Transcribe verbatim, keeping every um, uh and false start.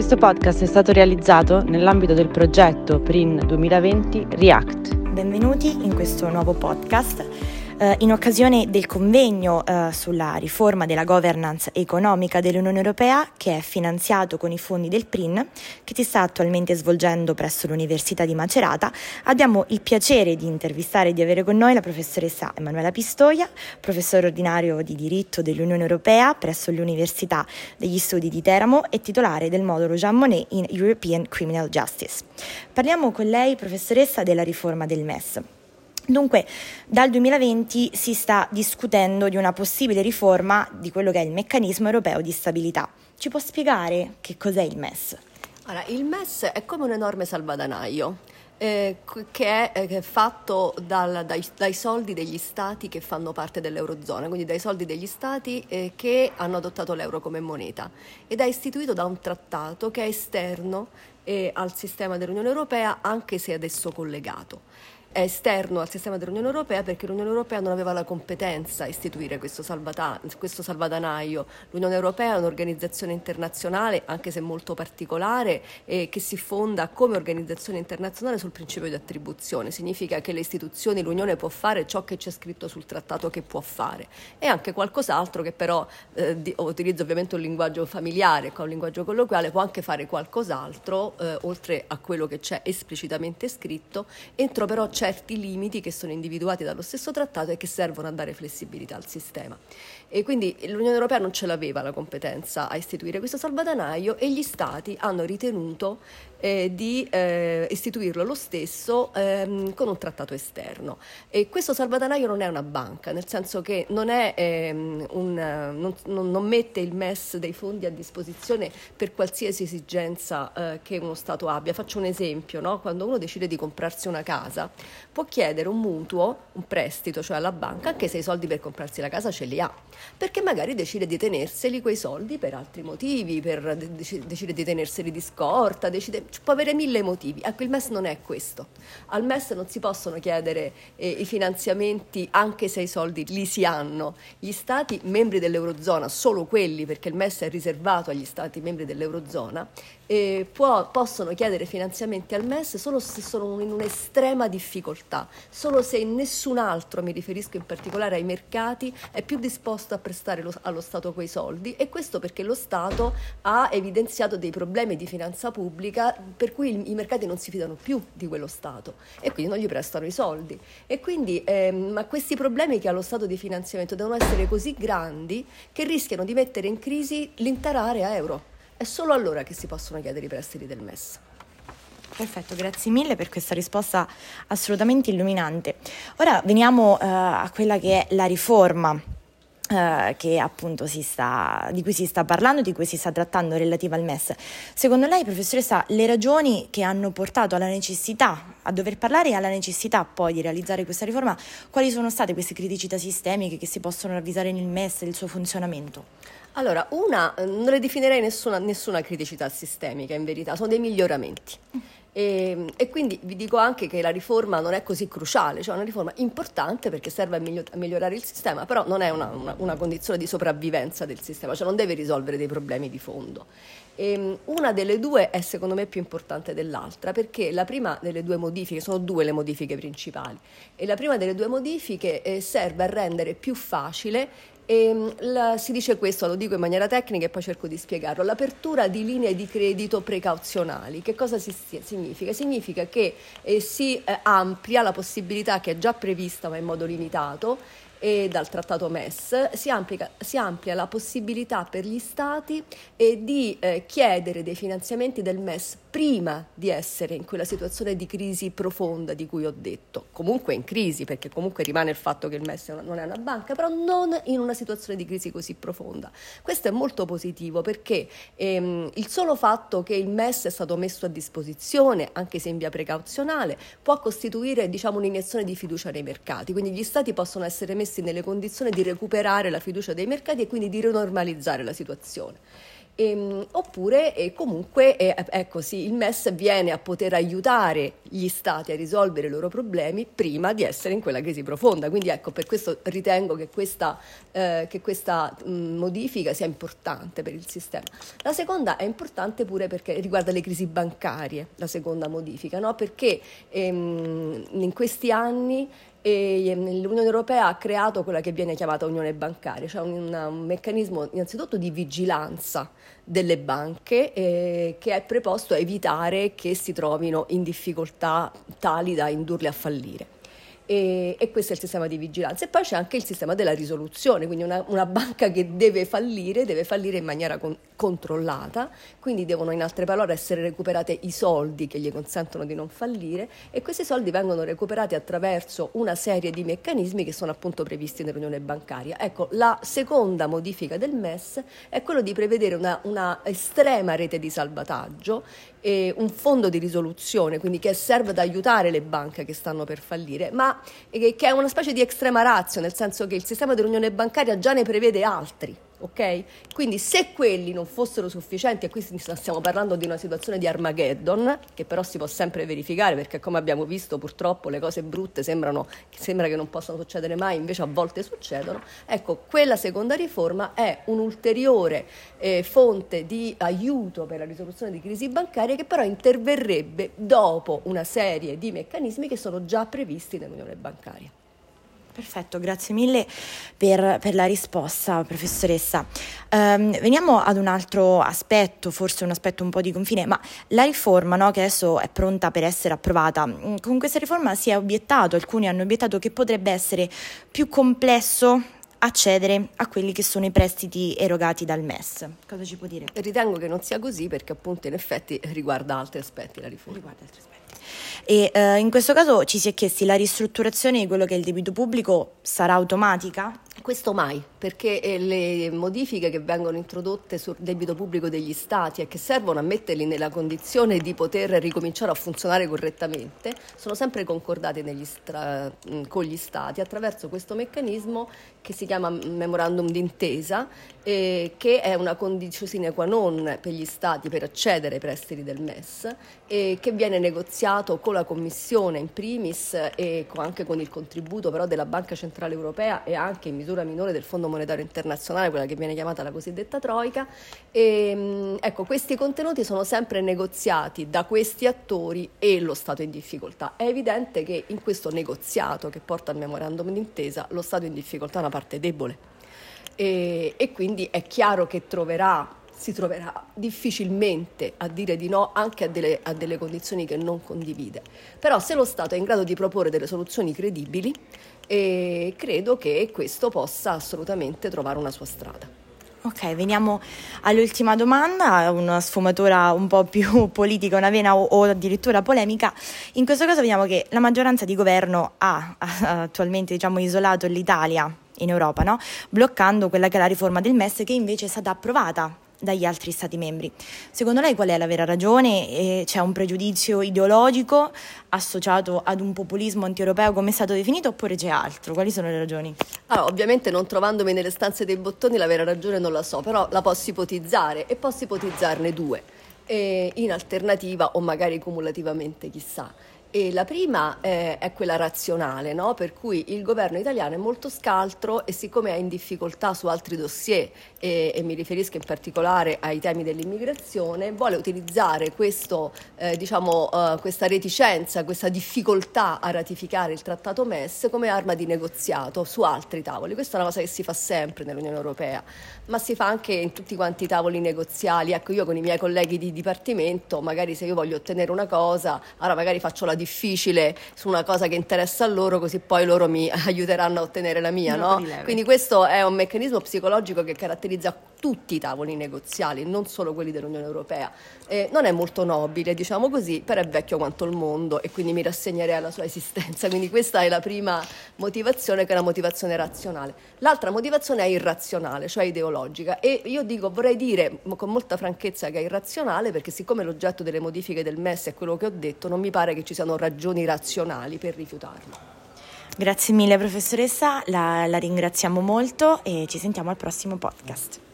Questo podcast è stato realizzato nell'ambito del progetto P R I N duemilaventi React. Benvenuti in questo nuovo podcast. Eh, in occasione del convegno eh, sulla riforma della governance economica dell'Unione Europea, che è finanziato con i fondi del P R I N, che si sta attualmente svolgendo presso l'Università di Macerata, abbiamo il piacere di intervistare e di avere con noi la professoressa Emanuela Pistoia, professore ordinario di diritto dell'Unione Europea presso l'Università degli Studi di Teramo e titolare del modulo Jean Monnet in European Criminal Justice. Parliamo con lei, professoressa, della riforma del M E S. Dunque, dal duemilaventi si sta discutendo di una possibile riforma di quello che è il meccanismo europeo di stabilità. Ci può spiegare che cos'è il M E S? Allora, il M E S è come un enorme salvadanaio eh, che, è, che è fatto dal, dai, dai soldi degli stati che fanno parte dell'Eurozona, quindi dai soldi degli stati eh, che hanno adottato l'euro come moneta, ed è istituito da un trattato che è esterno eh, al sistema dell'Unione Europea, anche se adesso collegato. È esterno al sistema dell'Unione Europea perché l'Unione Europea non aveva la competenza a istituire questo, salvata- questo salvadanaio. L'Unione Europea è un'organizzazione internazionale, anche se molto particolare, eh, che si fonda come organizzazione internazionale sul principio di attribuzione. Significa che le istituzioni, l'Unione può fare ciò che c'è scritto sul trattato che può fare, e anche qualcos'altro che però, eh, di, utilizzo ovviamente un linguaggio familiare, un linguaggio colloquiale, può anche fare qualcos'altro, eh, oltre a quello che c'è esplicitamente scritto, entro però certi limiti che sono individuati dallo stesso trattato e che servono a dare flessibilità al sistema. E quindi l'Unione Europea non ce l'aveva la competenza a istituire questo salvadanaio, e gli Stati hanno ritenuto eh, di eh, istituirlo lo stesso ehm, con un trattato esterno. E questo salvadanaio non è una banca, nel senso che non, è, ehm, un, non, non, non mette il M E S dei fondi a disposizione per qualsiasi esigenza eh, che uno Stato abbia. Faccio un esempio, no? Quando uno decide di comprarsi una casa, può chiedere un mutuo, un prestito, cioè alla banca, anche se i soldi per comprarsi la casa ce li ha, perché magari decide di tenerseli quei soldi per altri motivi, per, decide di tenerseli di scorta, decide, può avere mille motivi. Ecco, il M E S non è questo. Al M E S non si possono chiedere eh, i finanziamenti anche se i soldi li si hanno. Gli Stati membri dell'Eurozona, solo quelli, perché il M E S è riservato agli Stati membri dell'Eurozona, eh, può, possono chiedere finanziamenti al M E S solo se sono in un'estrema difficoltà, solo se nessun altro, mi riferisco in particolare ai mercati, è più disposto a prestare lo, allo Stato quei soldi, e questo perché lo Stato ha evidenziato dei problemi di finanza pubblica per cui i, i mercati non si fidano più di quello Stato e quindi non gli prestano i soldi. E quindi ehm, ma questi problemi che ha lo Stato di finanziamento devono essere così grandi che rischiano di mettere in crisi l'intera area euro. È solo allora che si possono chiedere i prestiti del M E S. Perfetto, grazie mille per questa risposta assolutamente illuminante. Ora veniamo uh, a quella che è la riforma uh, che appunto si sta, di cui si sta parlando, di cui si sta trattando relativa al M E S. Secondo lei, professoressa, le ragioni che hanno portato alla necessità, a dover parlare e alla necessità poi di realizzare questa riforma, quali sono state queste criticità sistemiche che si possono ravvisare nel M E S e il suo funzionamento? Allora, una, non le definirei nessuna, nessuna criticità sistemica, in verità, sono dei miglioramenti. E, e quindi vi dico anche che la riforma non è così cruciale, cioè è una riforma importante perché serve a, miglior, a migliorare il sistema, però non è una, una, una condizione di sopravvivenza del sistema, cioè non deve risolvere dei problemi di fondo. E una delle due è secondo me più importante dell'altra, perché la prima delle due modifiche, sono due le modifiche principali, e la prima delle due modifiche eh, serve a rendere più facile. E la, si dice questo, lo dico in maniera tecnica e poi cerco di spiegarlo: l'apertura di linee di credito precauzionali. Che cosa si, significa? Significa che eh, si eh, amplia la possibilità, che è già prevista ma in modo limitato e dal trattato M E S, si amplia, si amplia la possibilità per gli Stati eh, di eh, chiedere dei finanziamenti del M E S prima di essere in quella situazione di crisi profonda di cui ho detto. Comunque in crisi, perché comunque rimane il fatto che il M E S è una, non è una banca, però non in una situazione di crisi così profonda. Questo è molto positivo perché ehm, il solo fatto che il M E S è stato messo a disposizione, anche se in via precauzionale, può costituire, diciamo, un'iniezione di fiducia nei mercati, quindi gli Stati possono essere messi nelle condizioni di recuperare la fiducia dei mercati e quindi di rinormalizzare la situazione. E, oppure e comunque eh, ecco sì, il M E S viene a poter aiutare gli stati a risolvere i loro problemi prima di essere in quella crisi profonda. Quindi ecco, per questo ritengo che questa, eh, che questa mh, modifica sia importante per il sistema. La seconda è importante pure perché riguarda le crisi bancarie, la seconda modifica, no? Perché ehm, in questi anni e l'Unione Europea ha creato quella che viene chiamata unione bancaria, cioè un, un meccanismo innanzitutto di vigilanza delle banche eh, che è preposto a evitare che si trovino in difficoltà tali da indurle a fallire. E, e questo è il sistema di vigilanza. E poi c'è anche il sistema della risoluzione, quindi una, una banca che deve fallire, deve fallire in maniera con, controllata, quindi devono in altre parole essere recuperate i soldi che gli consentono di non fallire, e questi soldi vengono recuperati attraverso una serie di meccanismi che sono appunto previsti nell'unione bancaria. Ecco, la seconda modifica del M E S è quello di prevedere una, una estrema rete di salvataggio, e un fondo di risoluzione, quindi che serve ad aiutare le banche che stanno per fallire, ma che è una specie di extrema ratio, nel senso che il sistema dell'unione bancaria già ne prevede altri. Ok? Quindi se quelli non fossero sufficienti, e qui stiamo parlando di una situazione di Armageddon, che però si può sempre verificare, perché come abbiamo visto purtroppo le cose brutte sembrano, sembra che non possano succedere mai, invece a volte succedono. Ecco, quella seconda riforma è un'ulteriore eh, fonte di aiuto per la risoluzione di crisi bancarie, che però interverrebbe dopo una serie di meccanismi che sono già previsti nell'unione bancaria. Perfetto, grazie mille per, per la risposta, professoressa. Um, veniamo ad un altro aspetto, forse un aspetto un po' di confine, ma la riforma, no, che adesso è pronta per essere approvata, con questa riforma si è obiettato, alcuni hanno obiettato che potrebbe essere più complesso accedere a quelli che sono i prestiti erogati dal M E S. Cosa ci può dire? Ritengo che non sia così, perché appunto in effetti riguarda altri aspetti la riforma. Riguarda altri aspetti. E eh, in questo caso ci si è chiesti: la ristrutturazione di quello che è il debito pubblico sarà automatica? Questo mai, perché le modifiche che vengono introdotte sul debito pubblico degli Stati e che servono a metterli nella condizione di poter ricominciare a funzionare correttamente sono sempre concordate negli stra- con gli Stati attraverso questo meccanismo che si chiama memorandum d'intesa, eh, che è una condizione sine qua non per gli Stati per accedere ai prestiti del M E S, e che viene negoziato con la Commissione in primis e anche con il contributo però della Banca Centrale Europea e anche in misura minore del Fondo Monetario Internazionale, quella che viene chiamata la cosiddetta Troika. E, ecco, questi contenuti sono sempre negoziati da questi attori e lo Stato in difficoltà. È evidente che in questo negoziato che porta al memorandum d'intesa lo Stato in difficoltà è una parte debole, e, e quindi è chiaro che troverà si troverà difficilmente a dire di no anche a delle, a delle condizioni che non condivide. Però se lo Stato è in grado di proporre delle soluzioni credibili, eh, credo che questo possa assolutamente trovare una sua strada. Ok, veniamo all'ultima domanda, una sfumatura un po' più politica, una vena o, o addirittura polemica. In questo caso vediamo che la maggioranza di governo ha, ha attualmente diciamo, isolato l'Italia in Europa, no? Bloccando quella che è la riforma del M E S, che invece è stata approvata dagli altri Stati membri. Secondo lei qual è la vera ragione? E c'è un pregiudizio ideologico associato ad un populismo anti-europeo come è stato definito, oppure c'è altro? Quali sono le ragioni? Allora, ovviamente non trovandomi nelle stanze dei bottoni la vera ragione non la so, però la posso ipotizzare e posso ipotizzarne due, eh, in alternativa o magari cumulativamente, chissà. E la prima eh, è quella razionale, no? Per cui il governo italiano è molto scaltro e siccome è in difficoltà su altri dossier, e, e mi riferisco in particolare ai temi dell'immigrazione, vuole utilizzare questo, eh, diciamo, uh, questa reticenza, questa difficoltà a ratificare il trattato M E S come arma di negoziato su altri tavoli. Questa è una cosa che si fa sempre nell'Unione Europea, ma si fa anche in tutti quanti i tavoli negoziali. Ecco, io con i miei colleghi di dipartimento, magari se io voglio ottenere una cosa, allora magari faccio la difficile su una cosa che interessa a loro, così poi loro mi aiuteranno a ottenere la mia, no? Quindi questo è un meccanismo psicologico che caratterizza tutti i tavoli negoziali, non solo quelli dell'Unione Europea. Eh, non è molto nobile, diciamo così, però è vecchio quanto il mondo e quindi mi rassegnerei alla sua esistenza. Quindi questa è la prima motivazione, che è una motivazione razionale. L'altra motivazione è irrazionale, cioè ideologica, e io dico, vorrei dire con molta franchezza che è irrazionale perché siccome l'oggetto delle modifiche del M E S è quello che ho detto, non mi pare che ci siano ragioni razionali per rifiutarlo. Grazie mille professoressa, la, la ringraziamo molto e ci sentiamo al prossimo podcast.